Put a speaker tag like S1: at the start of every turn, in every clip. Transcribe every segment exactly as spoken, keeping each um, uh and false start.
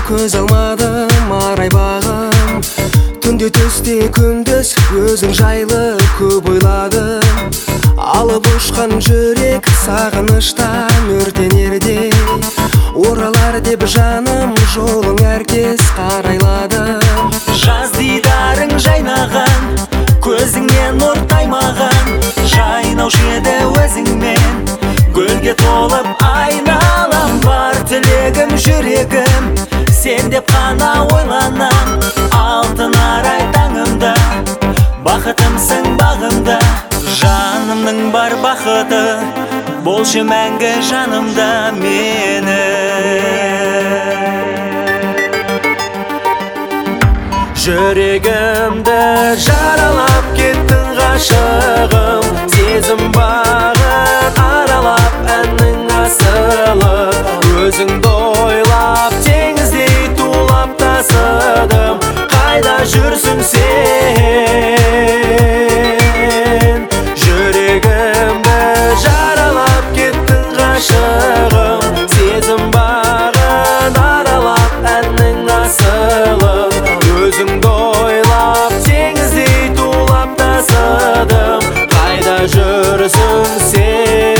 S1: көз алмадым арай бағым. Түнде түсте күндіз өзің жайлы көп ойладым. Алып ұшқан жүрек сағыныштан өртенерде, оралар деп жаным жолың әркез қарайладым.
S2: Жаз дидарың жайнаған, көзіңнен нұр таймаған, жайнаушы еді өзіңмен, гүлге толып айналам. Бар тілегім жүрегім, сен деп қана ойланам. Алтын арай таңымда, бақытымсың бағымда. Жанымның бар бақыты, болшы мәңгі жанымда мені.
S1: Жүрегімді жаралап кеттің ғашығым, сезім бағын аралап әннің асылы. Өзіңді ойлап теңіздей тулап тасыдым, қайда жүрсің сен? Жүрегімді жаралап кеттің ғашығым, сезім бағын аралап әннің асылы. Өзіңді ойлап теңіздей тулап тасыдым, қайда жүрсің сен?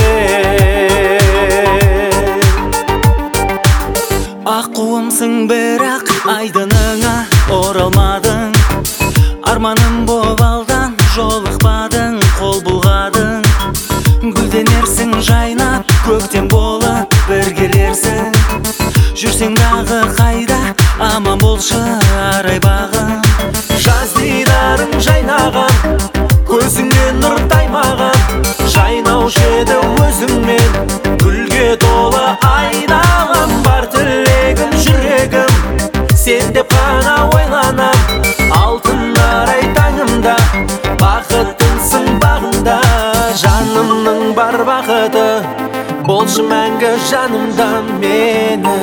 S2: Аққуымсың бірақ айдыныңа оралмадың. Арманым боп алдан жолықпадың, қол бұлғадың. Гүлденерсің жайнап, көктем болып бір келерсің. Жүрсең дағы қайда, аман болшы арай бағым.
S1: Жаз дидарың жайнаған, көзіңнен нұр таймаған, жайнаушы еді өзіңмен, гүлге толы айналам. Бар тілегім жүрегім, сен деп қана ойланам. Алтын арай таңымда, бақытымсың бағымда. Жанымның бар бақыты, болшы мәңгі жанымда мені,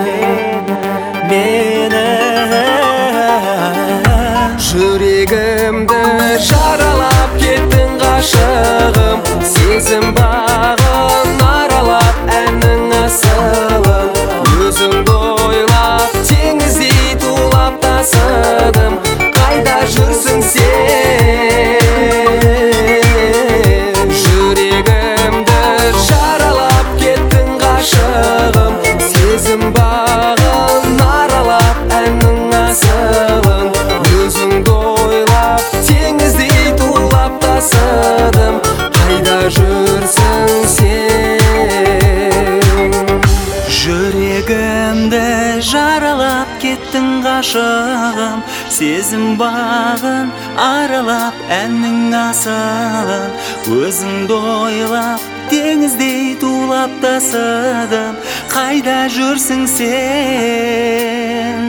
S1: мені. Жүрегімді жаралап кеттің ғашығым, сезім бағын аралап әннің асылы. Өзіңді ойлап теңіздей тулап тасыдым, қайда жүрсің сен? Жүрегімді жаралап кеттің ғашығым, сезім бағын аралап әннің асылын. Өзіңді ойлап теңіздей тулап тасыдым, қайда жүрсің сен?
S2: Жүрегімді жаралап кеттің ғашығым, сезім бағын аралап әннің асылын. Өзіңді ойлап теңіздей тулап тасыдым, қайда жүрсің сен?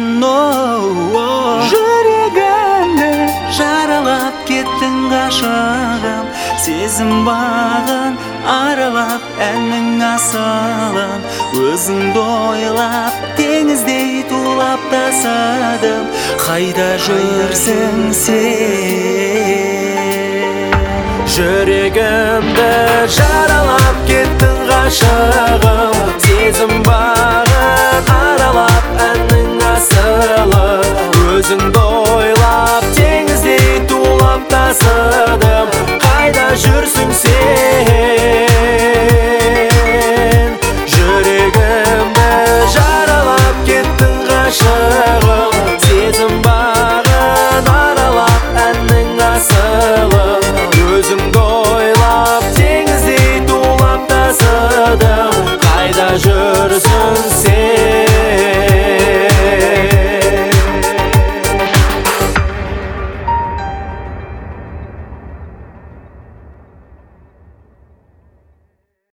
S2: Жүрегімді жаралап кеттің ғашығым, сезім бағын аралап әннің асылын. Өзіңді ойлап теңіздей тулап тасыдым, қайда жүрсің сен?
S1: Жүрегімді жаралап кеттің ғашығым,